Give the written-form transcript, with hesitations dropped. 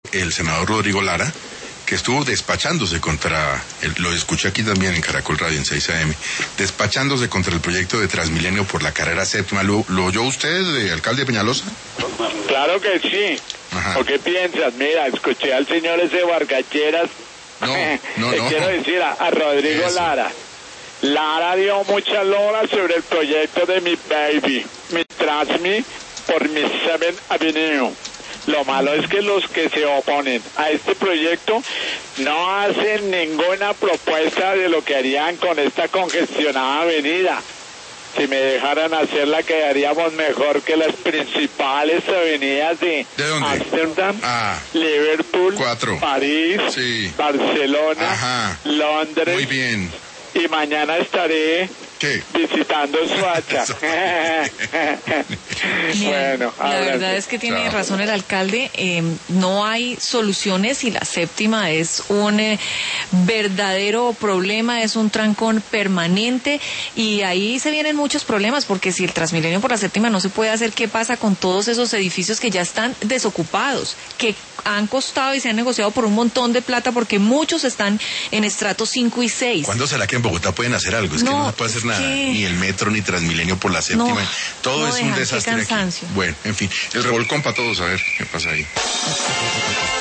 el senador Rodrigo Lara, que estuvo despachándose contra, lo escuché aquí también en Caracol Radio en 6 AM, despachándose contra el proyecto de Transmilenio por la carrera séptima. ¿Lo oyó usted, alcalde Peñalosa? Claro que sí. Ajá. ¿O qué piensas? Mira, escuché al señor ese Vargalleras. No. Le quiero decir a Rodrigo Lara. Lara dio mucha lora sobre el proyecto de mi baby, mi Transmi por mi 7 Avenue. Lo malo es que los que se oponen a este proyecto no hacen ninguna propuesta de lo que harían con esta congestionada avenida. Si me dejaran hacerla, quedaríamos mejor que las principales avenidas de Ámsterdam, Liverpool, 4. París, sí. Barcelona, Londres. Muy bien. Y mañana estaré visitando Soacha. Bueno, la verdad es que tiene razón el alcalde. No hay soluciones y la séptima es un verdadero problema, es un trancón permanente y ahí se vienen muchos problemas, porque si el Transmilenio por la séptima no se puede hacer, ¿qué pasa con todos esos edificios que ya están desocupados, que han costado y se han negociado por un montón de plata, porque muchos están en estratos 5 y 6? ¿Cuándo será que en Bogotá pueden hacer algo? Es que no se puede hacer nada, ni el metro, ni Transmilenio por la séptima, todo es un desastre aquí. Bueno, en fin, el revolcón para todos, a ver qué pasa ahí.